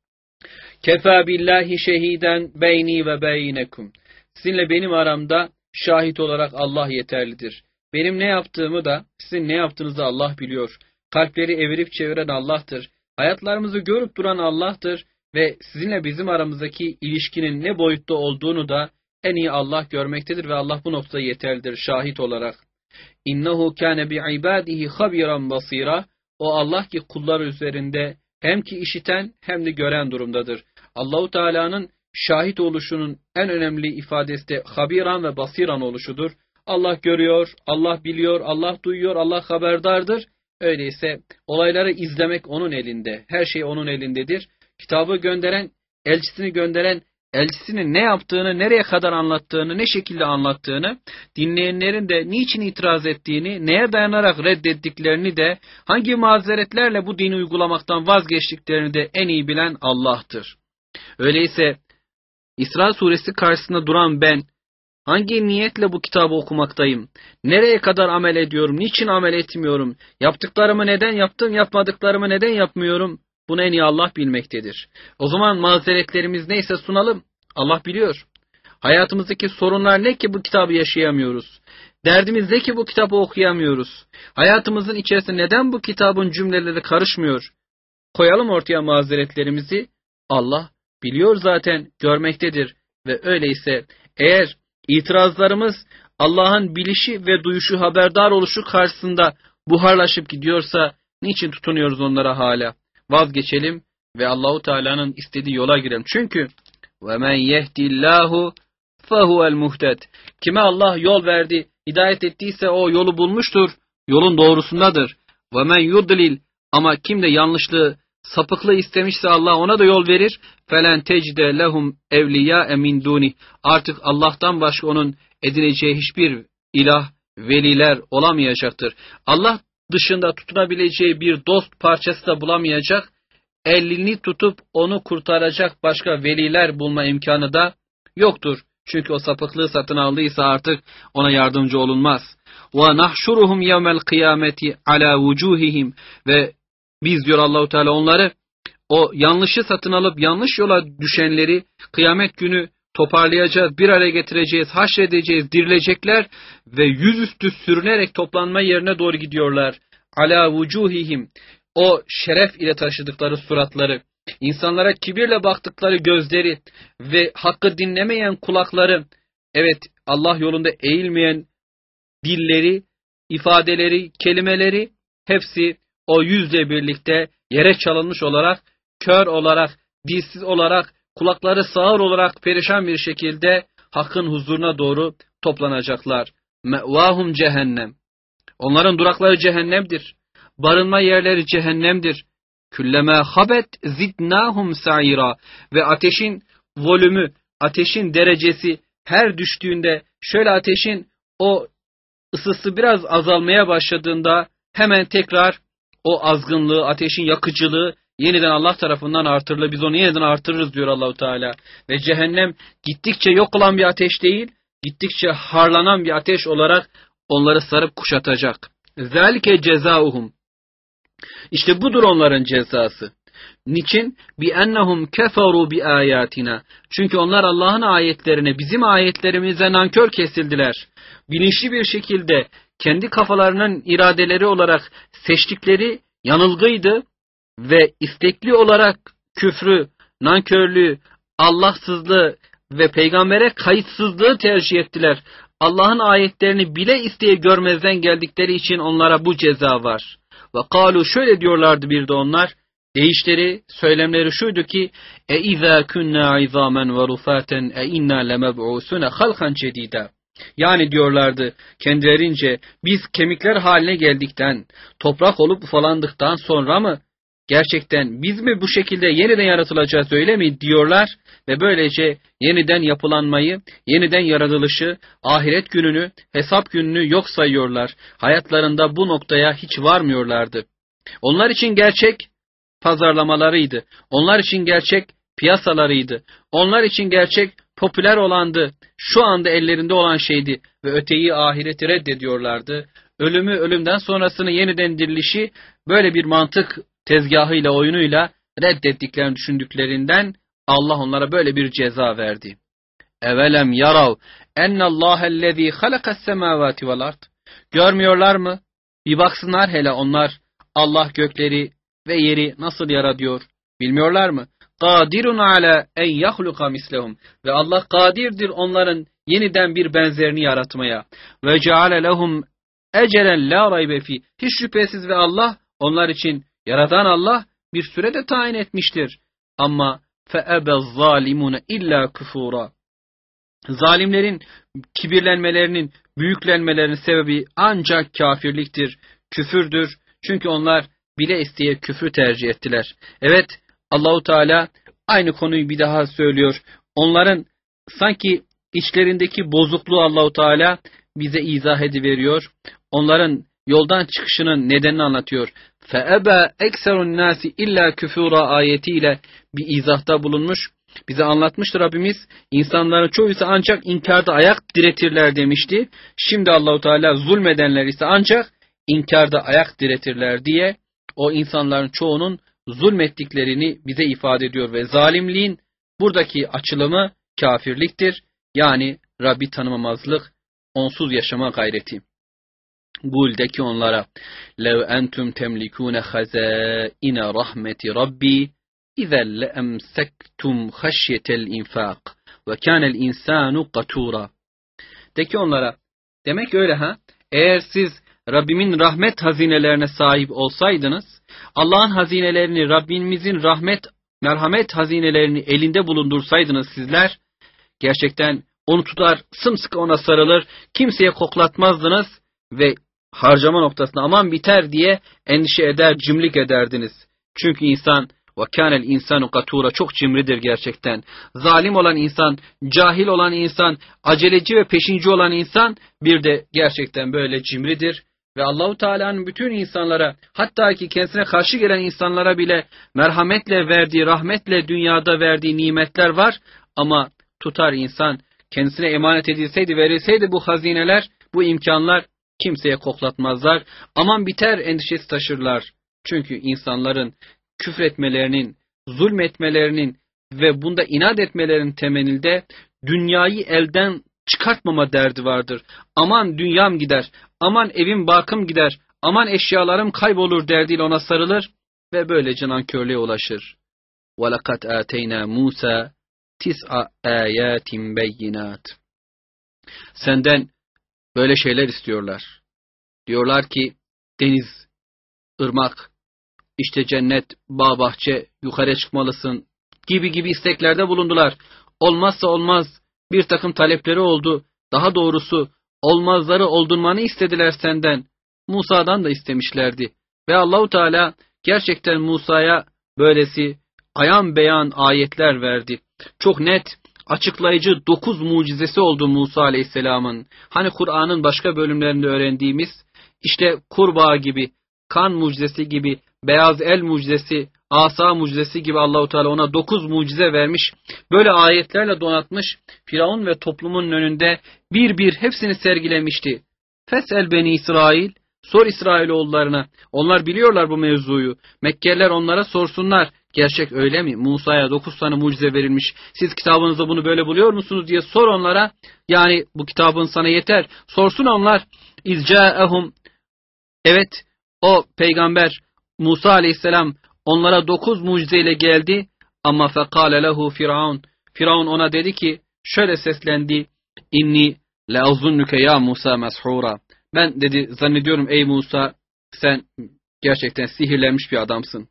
Kefa billahi şehiden beyni ve beynekum. Sizinle benim aramda şahit olarak Allah yeterlidir. Benim ne yaptığımı da sizin ne yaptığınızı da Allah biliyor. Kalpleri evirip çeviren Allah'tır. Hayatlarımızı görüp duran Allah'tır. Ve sizinle bizim aramızdaki ilişkinin ne boyutta olduğunu da en iyi Allah görmektedir ve Allah bu noktada yeterlidir şahit olarak. İnnehu kâne bi'ibâdihi habiran basîrâ. O Allah ki kullar üzerinde hem ki işiten hem de gören durumdadır. Allahu Teala'nın şahit oluşunun en önemli ifadesi de habiran ve basiran oluşudur. Allah görüyor, Allah biliyor, Allah duyuyor, Allah haberdardır. Öyleyse olayları izlemek onun elinde. Her şey onun elindedir. Kitabı gönderen, elçisini gönderen, elçisinin ne yaptığını, nereye kadar anlattığını, ne şekilde anlattığını, dinleyenlerin de niçin itiraz ettiğini, neye dayanarak reddettiklerini de, hangi mazeretlerle bu dini uygulamaktan vazgeçtiklerini de en iyi bilen Allah'tır. Öyleyse İsra suresi karşısında duran ben, hangi niyetle bu kitabı okumaktayım, nereye kadar amel ediyorum, niçin amel etmiyorum, yaptıklarımı neden yaptım, yapmadıklarımı neden yapmıyorum, bunu en iyi Allah bilmektedir. O zaman mazeretlerimiz neyse sunalım. Allah biliyor. Hayatımızdaki sorunlar ne ki bu kitabı yaşayamıyoruz? Derdimiz ne ki bu kitabı okuyamıyoruz? Hayatımızın içerisinde neden bu kitabın cümleleri karışmıyor? Koyalım ortaya mazeretlerimizi. Allah biliyor zaten, görmektedir. Ve öyleyse eğer itirazlarımız Allah'ın bilişi ve duyuşu, haberdar oluşu karşısında buharlaşıp gidiyorsa niçin tutunuyoruz onlara hala? Vazgeçelim ve Allahu Teala'nın istediği yola girelim. Çünkü ve men yehdillahu fehuvel muhted. Kime Allah yol verdi, hidayet ettiyse o yolu bulmuştur, yolun doğrusundadır. Ve men yudlil, ama kim de yanlışlığı, sapıklığı istemişse Allah ona da yol verir. Felen tecde lehum evliya min duni. Artık Allah'tan başka onun edineceği hiçbir ilah, veliler olamayacaktır. Allah dışında tutunabileceği bir dost parçası da bulamayacak, elini tutup onu kurtaracak başka veliler bulma imkanı da yoktur. Çünkü o sapıklığı satın aldıysa artık ona yardımcı olunmaz. وَنَحْشُرُهُمْ يَوْمَ الْقِيَامَةِ عَلَى وُجُوهِهِمْ. Ve biz diyor Allahu Teala onları, o yanlışı satın alıp yanlış yola düşenleri kıyamet günü toparlayacağız, bir araya getireceğiz, haşredeceğiz, dirilecekler ve yüzüstü sürünerek toplanma yerine doğru gidiyorlar. Ala vucuhihim, o şeref ile taşıdıkları suratları, insanlara kibirle baktıkları gözleri ve hakkı dinlemeyen kulakları, evet Allah yolunda eğilmeyen dilleri, ifadeleri, kelimeleri hepsi o yüzle birlikte yere çalınmış olarak, kör olarak, dilsiz olarak, kulakları sağır olarak perişan bir şekilde hakkın huzuruna doğru toplanacaklar. Me'vahum cehennem. Onların durakları cehennemdir. Barınma yerleri cehennemdir. Külleme habet zidnahum sa'ira. Ve ateşin volümü, ateşin derecesi her düştüğünde, şöyle ateşin o ısısı biraz azalmaya başladığında hemen tekrar o azgınlığı, ateşin yakıcılığı yeniden Allah tarafından artırılır. Biz onu yeniden artırırız diyor Allahu Teala. Ve cehennem gittikçe yok olan bir ateş değil, gittikçe harlanan bir ateş olarak onları sarıp kuşatacak. Zalike cezauhum. İşte budur onların cezası. Niçin? Bi ennehum keferu bi ayatina. Çünkü onlar Allah'ın ayetlerine, bizim ayetlerimize nankör kesildiler. Bilinçli bir şekilde kendi kafalarının iradeleri olarak seçtikleri yanılgıydı ve istekli olarak küfrü, nankörlüğü, Allahsızlığı ve peygambere kayıtsızlığı tercih ettiler. Allah'ın ayetlerini bile isteye görmezden geldikleri için onlara bu ceza var. Ve kalu, şöyle diyorlardı bir de onlar, deyişleri, söylemleri şuydu ki: E izâ künnâ izâmen ve rufâten e innâ lemeb'ûsûne halkan cedîdâ. Yani diyorlardı kendilerince, biz kemikler haline geldikten, toprak olup ufalandıktan sonra mı gerçekten biz mi bu şekilde yeniden yaratılacağız, öyle mi diyorlar ve böylece yeniden yapılanmayı, yeniden yaratılışı, ahiret gününü, hesap gününü yok sayıyorlar. Hayatlarında bu noktaya hiç varmıyorlardı. Onlar için gerçek pazarlamalarıydı. Onlar için gerçek piyasalarıydı. Onlar için gerçek popüler olandı. Şu anda ellerinde olan şeydi ve öteyi, ahireti reddediyorlardı. Ölümü, ölümden sonrasını, yeniden dirilişi böyle bir mantık tezgahıyla, oyunuyla reddettiklerini düşündüklerinden Allah onlara böyle bir ceza verdi. Evelem yarav ennallâhellezî halakas semâvâti vel ard. Görmüyorlar mı? Bir baksınlar hele onlar, Allah gökleri ve yeri nasıl yaratıyor? Bilmiyorlar mı? Kadirun ala en yahluka mislehum. Ve Allah kadirdir onların yeniden bir benzerini yaratmaya. Ve ceale lehum ecelen la raybe fi. Hiç şüphesiz ve Allah onlar için, yaratan Allah bir süre de tayin etmiştir. Ama feebe zalimune illa küfura. Zalimlerin kibirlenmelerinin, büyüklenmelerinin sebebi ancak kafirliktir, küfürdür. Çünkü onlar bile isteye küfrü tercih ettiler. Evet, Allahu Teala aynı konuyu bir daha söylüyor. Onların sanki içlerindeki bozukluğu Allahu Teala bize izah ediveriyor. Onların yoldan çıkışının nedenini anlatıyor. Feebe ekserun nasi illa küfura ayetiyle bir izahta bulunmuş. Bize anlatmıştır Rabbimiz. İnsanların çoğu ise ancak inkarda ayak diretirler demişti. Şimdi Allahu Teala zulmedenler ise ancak inkarda ayak diretirler diye o insanların çoğunun zulmettiklerini bize ifade ediyor ve zalimliğin buradaki açılımı kafirliktir. Yani Rabbi tanımamazlık, onsuz yaşama gayreti. Kul de ki onlara: lev entum temlikune hazaine rahmeti rabbi izen le emsektum haşyetel infak ve kânel insanu katura. De ki onlara, demek öyle ha? Eğer siz Rabbimin rahmet hazinelerine sahip olsaydınız, Allah'ın hazinelerini, Rabbimizin rahmet, merhamet hazinelerini elinde bulundursaydınız sizler, gerçekten onu tutar, sımsıkı ona sarılır, kimseye koklatmazdınız ve harcama noktasında aman biter diye endişe eder, cimrilik ederdiniz. Çünkü insan, وَكَانَ الْاِنْسَانُ قَتُورًا, çok cimridir gerçekten. Zalim olan insan, cahil olan insan, aceleci ve peşinci olan insan bir de gerçekten böyle cimridir. Ve Allahu Teala'nın bütün insanlara, hatta ki kendisine karşı gelen insanlara bile merhametle verdiği, rahmetle dünyada verdiği nimetler var. Ama tutar insan, kendisine emanet edilseydi, verilseydi bu hazineler, bu imkanlar, kimseye koklatmazlar. Aman biter endişesi taşırlar. Çünkü insanların küfretmelerinin, zulmetmelerinin ve bunda inat etmelerinin temelinde dünyayı elden çıkartmama derdi vardır. Aman dünyam gider, aman evim barkım gider, aman eşyalarım kaybolur derdiyle ona sarılır ve böylece nankörlüğe ulaşır. وَلَقَدْ آتَيْنَا مُوسَى تِسْعَ آيَاتٍ بَيِّنَاتٍ. Senden böyle şeyler istiyorlar. Diyorlar ki deniz, ırmak, İşte cennet, bağ bahçe, yukarı çıkmalısın gibi gibi isteklerde bulundular. Olmazsa olmaz bir takım talepleri oldu. Daha doğrusu olmazları oldurmanı istediler senden. Musa'dan da istemişlerdi. Ve Allahu Teala gerçekten Musa'ya böylesi ayan beyan ayetler verdi. Çok net, açıklayıcı dokuz mucizesi oldu Musa Aleyhisselam'ın. Hani Kur'an'ın başka bölümlerinde öğrendiğimiz işte kurbağa gibi, kan mucizesi gibi, beyaz el mucizesi, asa mucizesi gibi Allahu Teala ona dokuz mucize vermiş. Böyle ayetlerle donatmış. Firavun ve toplumun önünde bir bir hepsini sergilemişti. Fesel beni İsrail, sor İsrailoğullarına. Onlar biliyorlar bu mevzuyu. Mekkeliler onlara sorsunlar. Gerçek öyle mi? Musa'ya dokuz tane mucize verilmiş. Siz kitabınızda bunu böyle buluyor musunuz diye sor onlara. Yani bu kitabın sana yeter. Sorsun onlar. İzca'ehum, evet, o peygamber Musa aleyhisselam onlara dokuz mucizeyle geldi ama fekale lehu Firavun, Firavun ona dedi ki, şöyle seslendi, inni leazunnuke ya Musa meshura, ben dedi zannediyorum ey Musa, sen gerçekten sihirlenmiş bir adamsın.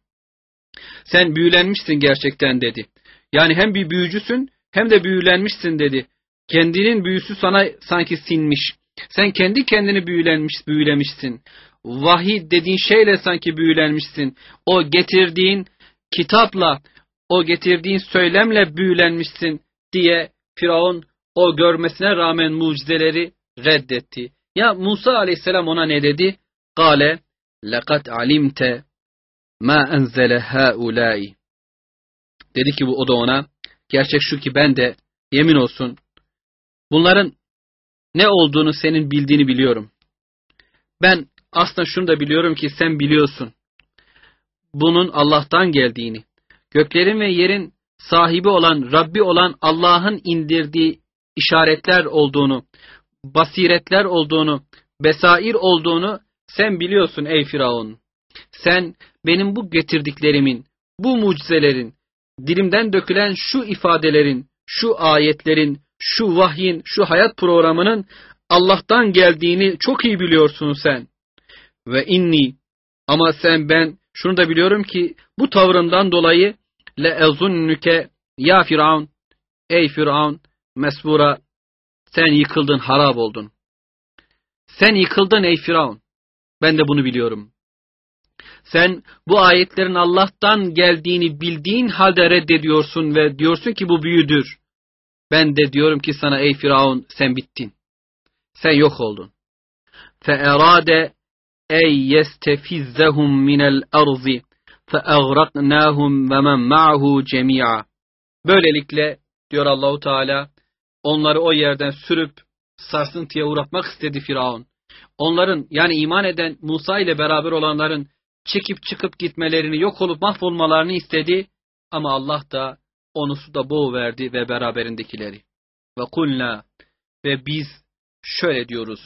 Sen büyülenmişsin gerçekten dedi. Yani hem bir büyücüsün hem de büyülenmişsin dedi. Kendinin büyüsü sana sanki sinmiş. Sen kendi kendini büyülenmiş, büyülemişsin. Vahiy dediğin şeyle sanki büyülenmişsin. O getirdiğin kitapla, o getirdiğin söylemle büyülenmişsin diye Firavun o görmesine rağmen mucizeleri reddetti. Ya Musa aleyhisselam ona ne dedi? Kale lekad alimte ma enzele haulâi. Dedi ki bu o da ona, gerçek şu ki ben de yemin olsun bunların ne olduğunu senin bildiğini biliyorum. Ben aslında şunu da biliyorum ki sen biliyorsun. Bunun Allah'tan geldiğini, göklerin ve yerin sahibi olan, Rabbi olan Allah'ın indirdiği işaretler olduğunu, basiretler olduğunu, besair olduğunu sen biliyorsun ey Firavun. Sen benim bu getirdiklerimin, bu mucizelerin, dilimden dökülen şu ifadelerin, şu ayetlerin, şu vahyin, şu hayat programının Allah'tan geldiğini çok iyi biliyorsun sen. Ve inni, ama sen ben şunu da biliyorum ki bu tavrından dolayı le ezunnuke ya Firavun, ey Firavun mesbura, sen yıkıldın, harap oldun. Sen yıkıldın ey Firavun. Ben de bunu biliyorum. Sen bu ayetlerin Allah'tan geldiğini bildiğin halde reddediyorsun ve diyorsun ki bu büyüdür. Ben de diyorum ki sana ey Firavun sen bittin. Sen yok oldun. فَاَرَادَ اَيْ يَسْتَفِزَّهُمْ مِنَ الْأَرْضِ فَاَغْرَقْنَاهُمْ وَمَنْ مَعَهُ جَمِيعًا. Böylelikle diyor Allahu Teala, onları o yerden sürüp sarsıntıya uğratmak istedi Firavun. Onların, yani iman eden Musa ile beraber olanların çekip çıkıp gitmelerini, yok olup mahvolmalarını istedi. Ama Allah da onu suda boğuverdi ve beraberindekileri. Ve kulna, ve biz şöyle diyoruz.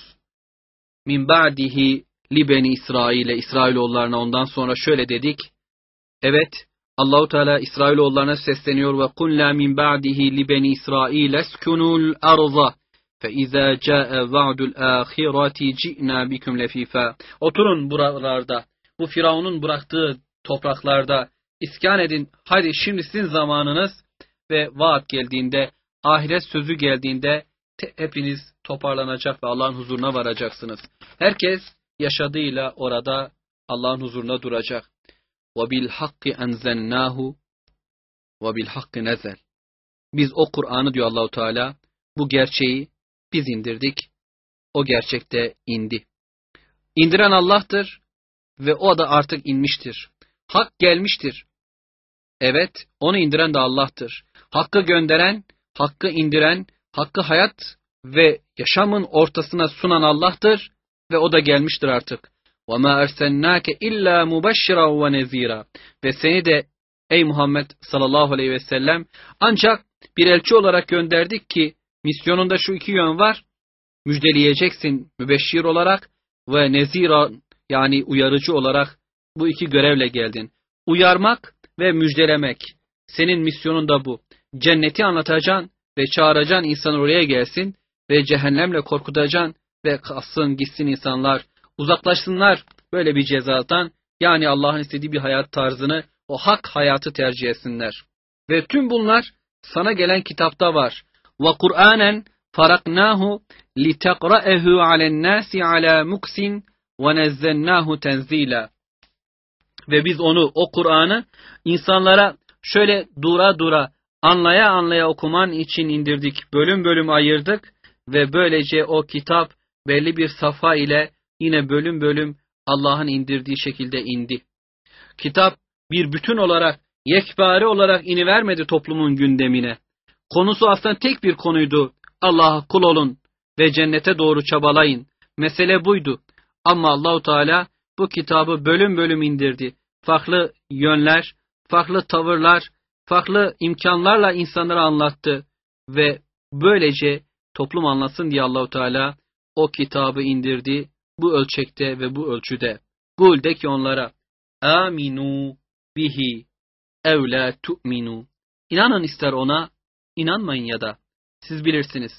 Min ba'dihi li beni İsrail'e, İsrailoğullarına ondan sonra şöyle dedik. Evet, Allahu Teala İsrailoğullarına sesleniyor ve kulna min ba'dihi li beni İsrail eskunul arza fe iza caa va'dul ahireti ci'na bikum lefifa. Oturun buralarda, bu Firavun'un bıraktığı topraklarda iskan edin. Hadi şimdi sizin zamanınız ve vaat geldiğinde, ahiret sözü geldiğinde te, hepiniz toparlanacak ve Allah'ın huzuruna varacaksınız. Herkes yaşadığıyla orada Allah'ın huzuruna duracak. وَبِالْحَقِّ أَنْزَلْنَاهُ وَبِالْحَقِّ نَزَلْ. Biz o Kur'an'ı diyor Allahu Teala, bu gerçeği biz indirdik. O gerçekte indi. İndiren Allah'tır ve o da artık inmiştir. Hak gelmiştir. Evet, onu indiren de Allah'tır. Hakkı gönderen, hakkı indiren, hakkı hayat ve yaşamın ortasına sunan Allah'tır ve o da gelmiştir artık. وَمَا أَرْسَلْنَاكَ إِلَّا مُبَشِّرًا وَنَذ۪يرًا. Ve seni de ey Muhammed sallallahu aleyhi ve sellem ancak bir elçi olarak gönderdik ki misyonunda şu iki yön var. Müjdeleyeceksin mübeşşir olarak ve nezira, yani uyarıcı olarak bu iki görevle geldin. Uyarmak ve müjdelemek. Senin misyonun da bu. Cenneti anlatacaksın ve çağıracaksın insanlar oraya gelsin ve cehennemle korkutacaksın ve kalsın gitsin insanlar, uzaklaşsınlar böyle bir cezadan, yani Allah'ın istediği bir hayat tarzını, o hak hayatı tercih etsinler. Ve tüm bunlar sana gelen kitapta var. Ve Kur'anen faraknahu liteqra'ehu ale'n-nasi ala muksin ve nezzelnahu tenzila. Ve biz onu, o Kur'an'ı insanlara şöyle dura dura, anlaya anlaya okuman için indirdik. Bölüm bölüm ayırdık ve böylece o kitap belli bir safa ile yine bölüm bölüm Allah'ın indirdiği şekilde indi. Kitap bir bütün olarak, yekpare olarak inivermedi toplumun gündemine. Konusu aslında tek bir konuydu. Allah'a kul olun ve cennete doğru çabalayın. Mesele buydu. Ama Allahu Teala bu kitabı bölüm bölüm indirdi. Farklı yönler, farklı tavırlar, farklı imkanlarla insanlara anlattı ve böylece toplum anlasın diye Allahu Teala o kitabı indirdi bu ölçekte ve bu ölçüde. Kul de ki onlara aminu bihi ev la tu'minu. İnanın ister ona, inanmayın ya da. Siz bilirsiniz.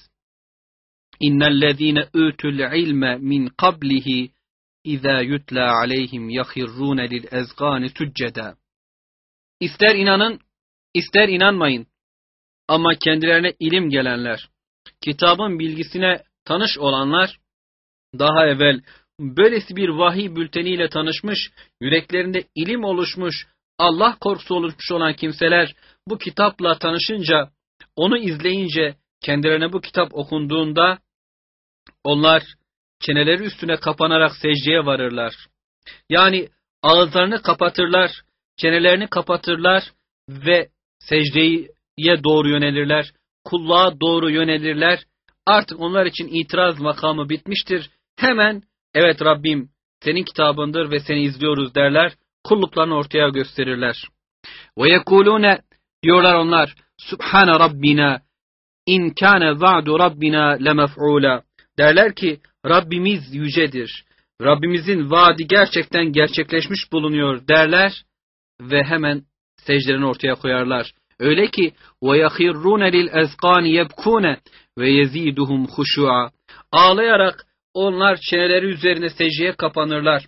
İnnellezîne utul ilme min qablihi izâ yutla aleyhim yahirrûne lil ezgâni succeda. İster inanın, ister inanmayın. Ama kendilerine ilim gelenler, kitabın bilgisine tanış olanlar, daha evvel böylesi bir vahiy bülteniyle tanışmış, yüreklerinde ilim oluşmuş, Allah korkusu oluşmuş olan kimseler bu kitapla tanışınca, onu izleyince, kendilerine bu kitap okunduğunda, onlar çeneleri üstüne kapanarak secdeye varırlar. Yani ağızlarını kapatırlar, çenelerini kapatırlar ve secdeye doğru yönelirler, kulluğa doğru yönelirler. Artık onlar için itiraz makamı bitmiştir. Hemen evet Rabbim senin kitabındır ve seni izliyoruz derler. Kulluklarını ortaya gösterirler. Ve yekulune diyorlar onlar. Subhane Rabbina in kâne va'du Rabbina lemef'ûlâ. Derler ki Rabbimiz yücedir. Rabbimizin vaadi gerçekten gerçekleşmiş bulunuyor derler ve hemen secdelerini ortaya koyarlar. Öyle ki وَيَخِرُّونَ لِلْاَزْقَانِ يَبْكُونَ وَيَزِيدُهُمْ خُشُوعًا. Ağlayarak onlar çeneleri üzerine secdeye kapanırlar.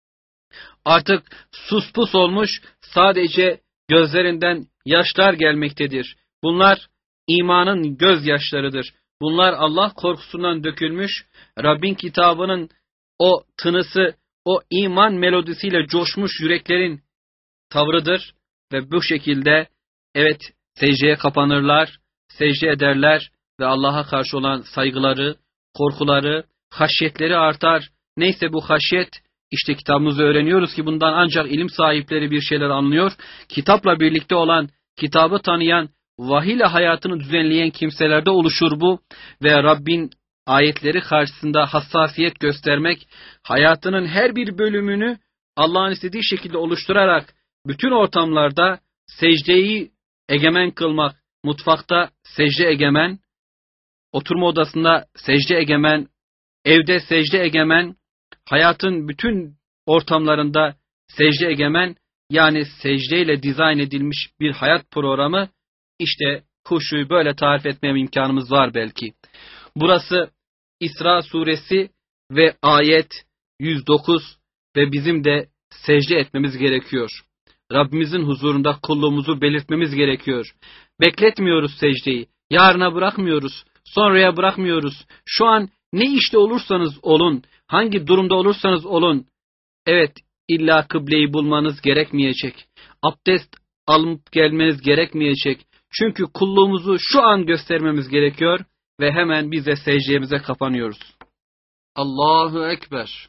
Artık suspus olmuş, sadece gözlerinden yaşlar gelmektedir. Bunlar imanın gözyaşlarıdır. Bunlar Allah korkusundan dökülmüş, Rabbin kitabının o tınısı, o iman melodisiyle coşmuş yüreklerin tavrıdır ve bu şekilde evet secdeye kapanırlar, secde ederler ve Allah'a karşı olan saygıları, korkuları, haşyetleri artar. Neyse bu haşyet, işte kitabımızda öğreniyoruz ki bundan ancak ilim sahipleri bir şeyler anlıyor. Kitapla birlikte olan, kitabı tanıyan, vahiy ile hayatını düzenleyen kimselerde oluşur bu ve Rabbin ayetleri karşısında hassasiyet göstermek, hayatının her bir bölümünü Allah'ın istediği şekilde oluşturarak bütün ortamlarda secdeyi egemen kılmak, mutfakta secde egemen, oturma odasında secde egemen, evde secde egemen, hayatın bütün ortamlarında secde egemen, yani secdeyle dizayn edilmiş bir hayat programı, işte huşuyu böyle tarif etmeye imkanımız var belki. Burası İsra suresi ve ayet yüz dokuz ve bizim de secde etmemiz gerekiyor. Rabbimizin huzurunda kulluğumuzu belirtmemiz gerekiyor. Bekletmiyoruz secdeyi. Yarına bırakmıyoruz. Sonraya bırakmıyoruz. Şu an ne işte olursanız olun, hangi durumda olursanız olun, evet illa kıbleyi bulmanız gerekmeyecek. Abdest alıp gelmeniz gerekmeyecek. Çünkü kulluğumuzu şu an göstermemiz gerekiyor ve hemen biz de secdemize kapanıyoruz. Allahu Ekber.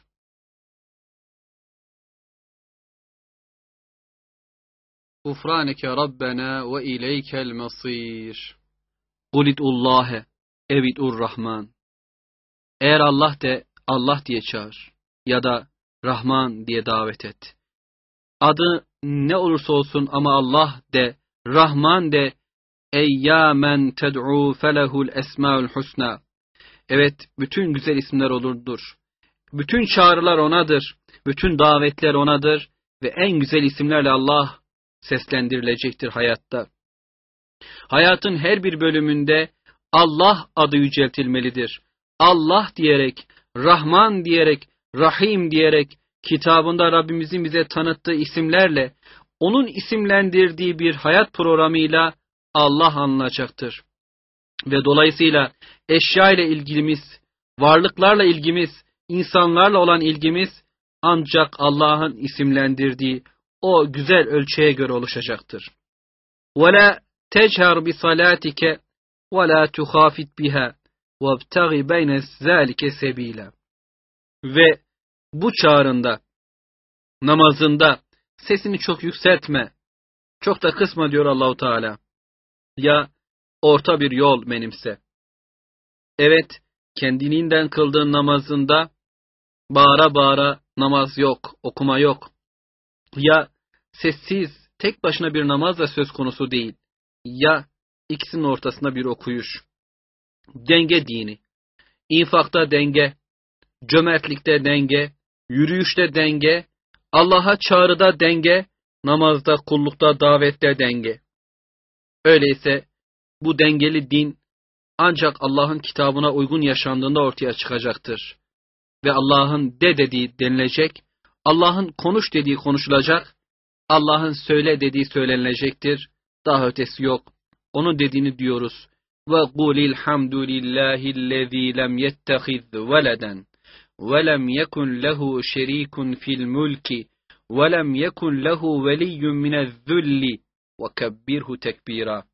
Gufraneke Rabbena ve ileykel masir. Kulid'ullâhe evid'ur-Rahman. Eğer Allah de Allah diye çağır ya da Rahman diye davet et. Adı ne olursa olsun ama Allah de, Rahman de. Eyyâmen ted'û felehul esmâul husnâ. Evet, bütün güzel isimler olurdur. Bütün çağrılar O'nadır. Bütün davetler O'nadır. Ve en güzel isimlerle Allah seslendirilecektir hayatta. Hayatın her bir bölümünde Allah adı yüceltilmelidir. Allah diyerek, Rahman diyerek, Rahim diyerek, kitabında Rabbimizin bize tanıttığı isimlerle, onun isimlendirdiği bir hayat programıyla Allah anılacaktır. Ve dolayısıyla eşya ile ilgimiz, varlıklarla ilgimiz, insanlarla olan ilgimiz ancak Allah'ın isimlendirdiği o güzel ölçüye göre oluşacaktır. وَلَا تَجْهَرْ بِصَلَاتِكَ وَلَا تُخَافِتْ بِهَا وَابْتَغِ بَيْنَ ذَٰلِكَ سَب۪يلًا. Ve bu çağrında, namazında sesini çok yükseltme, çok da kısma diyor Allahu Teala. Ya orta bir yol benimse. Evet, kendiliğinden kıldığın namazında bağıra bağıra namaz yok, okuma yok. Ya sessiz, tek başına bir namaz da söz konusu değil. Ya ikisinin ortasında bir okuyuş. Denge dini. İnfakta denge, cömertlikte denge, yürüyüşte denge, Allah'a çağrıda denge, namazda, kullukta, davette denge. Öyleyse bu dengeli din ancak Allah'ın kitabına uygun yaşandığında ortaya çıkacaktır. Ve Allah'ın de dediği denilecek, Allah'ın konuş dediği konuşulacak, Allah'ın söyle dediği söylenilecektir. Daha ötesi yok. Onun dediğini diyoruz. وَقُولِ الْحَمْدُ لِلّٰهِ الَّذ۪ي لَمْ يَتَّخِذْ وَلَدًا وَلَمْ يَكُنْ لَهُ شَر۪يكٌ فِي الْمُلْكِ وَلَمْ يَكُنْ لَهُ وَلِيٌّ مِنَ الذُّلِّ وَكَبِّرْهُ تَكْب۪يرًا.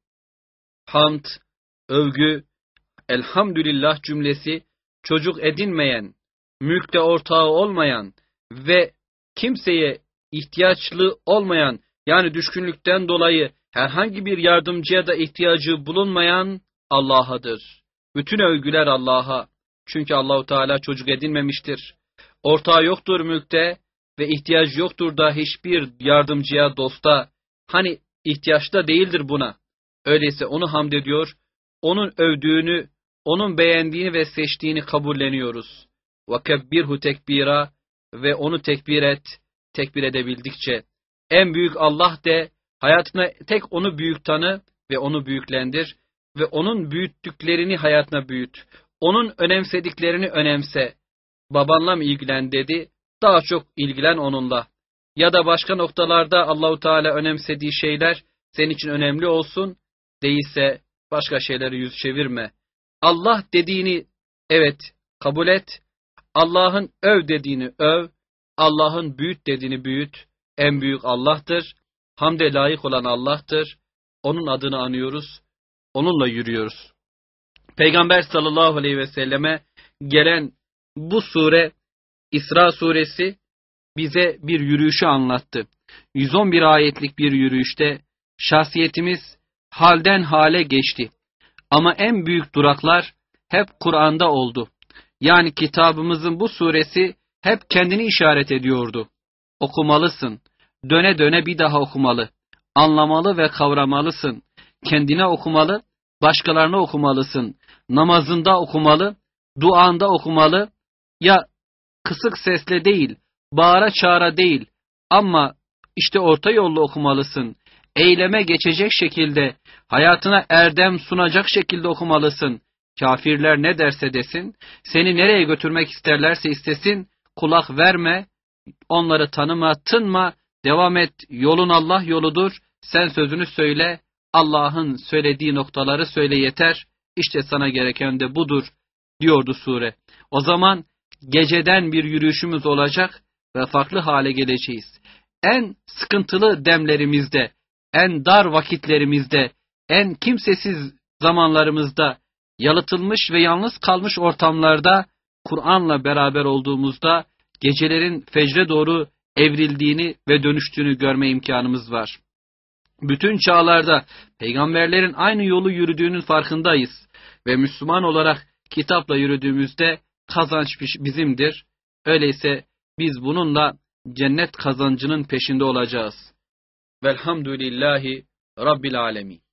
Hamd, övgü, elhamdülillah cümlesi, çocuk edinmeyen, mülkte ortağı olmayan ve kimseye ihtiyaçlı olmayan, yani düşkünlükten dolayı herhangi bir yardımcıya da ihtiyacı bulunmayan Allah'adır. Bütün övgüler Allah'a. Çünkü Allahu Teala çocuk edinmemiştir. Ortağı yoktur mülkte ve ihtiyacı yoktur da hiçbir yardımcıya, dosta. Hani ihtiyaçta değildir buna. Öyleyse onu hamd ediyor, onun övdüğünü, onun beğendiğini ve seçtiğini kabulleniyoruz. وَكَبِّرْهُ tekbira, ve onu tekbir et, tekbir edebildikçe. En büyük Allah de, hayatına tek onu büyük tanı ve onu büyüklendir ve onun büyüttüklerini hayatına büyüt. Onun önemsediklerini önemse. Babanla mı ilgilen dedi, daha çok ilgilen onunla. Ya da başka noktalarda Allahu Teala önemsediği şeyler senin için önemli olsun, değilse başka şeyleri yüz çevirme. Allah dediğini evet kabul et, Allah'ın öv dediğini öv, Allah'ın büyüt dediğini büyüt. En büyük Allah'tır, hamde layık olan Allah'tır. Onun adını anıyoruz, onunla yürüyoruz. Peygamber sallallahu aleyhi ve selleme gelen bu sure, İsra suresi, bize bir yürüyüşü anlattı. yüz on bir ayetlik bir yürüyüşte şahsiyetimiz halden hale geçti. Ama en büyük duraklar hep Kur'an'da oldu. Yani kitabımızın bu suresi hep kendini işaret ediyordu. Okumalısın, döne döne bir daha okumalı, anlamalı ve kavramalısın. Kendine okumalı, başkalarına okumalısın. Namazında okumalı, duanda okumalı. Ya kısık sesle değil, bağıra çağıra değil ama işte orta yollu okumalısın. Eyleme geçecek şekilde, hayatına erdem sunacak şekilde okumalısın. Kafirler ne derse desin, seni nereye götürmek isterlerse istesin, kulak verme, onları tanıma, tınma, devam et, yolun Allah yoludur, sen sözünü söyle, Allah'ın söylediği noktaları söyle yeter, işte sana gereken de budur, diyordu sure. O zaman geceden bir yürüyüşümüz olacak ve farklı hale geleceğiz. En sıkıntılı demlerimizde, en dar vakitlerimizde, en kimsesiz zamanlarımızda, yalıtılmış ve yalnız kalmış ortamlarda, Kur'an'la beraber olduğumuzda, gecelerin fecre doğru evrildiğini ve dönüştüğünü görme imkanımız var. Bütün çağlarda peygamberlerin aynı yolu yürüdüğünün farkındayız ve Müslüman olarak kitapla yürüdüğümüzde kazanç bizimdir. Öyleyse biz bununla cennet kazancının peşinde olacağız. Velhamdülillahi Rabbil alemin.